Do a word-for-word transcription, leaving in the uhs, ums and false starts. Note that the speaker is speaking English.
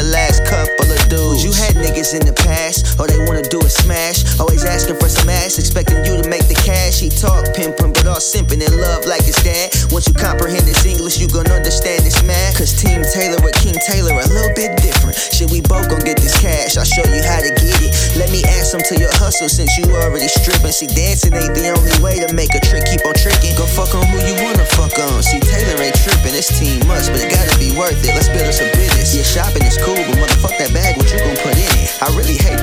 the last couple of dudes. You had niggas in the past, all they wanna do is smash. Always asking for some ass, expecting you to make the cash. He talk pimpin', but all simpin' in love like his dad. Once you comprehend this English, you gon' understand this math. Cause Team Taylor with King Taylor a little bit different. Shit, we both gon' get this cash, I'll show you how to get it. Let me add some to your hustle since you already strippin'. See, dancing ain't the only way to make a trick, keep on trickin'. Go fuck on who you wanna fuck on. See, Taylor ain't trippin', it's team must, but it gotta be worth it. Let's build us a business. Yeah, shopping is cool, but motherfuck that bag, what you gon' put in it? I really hate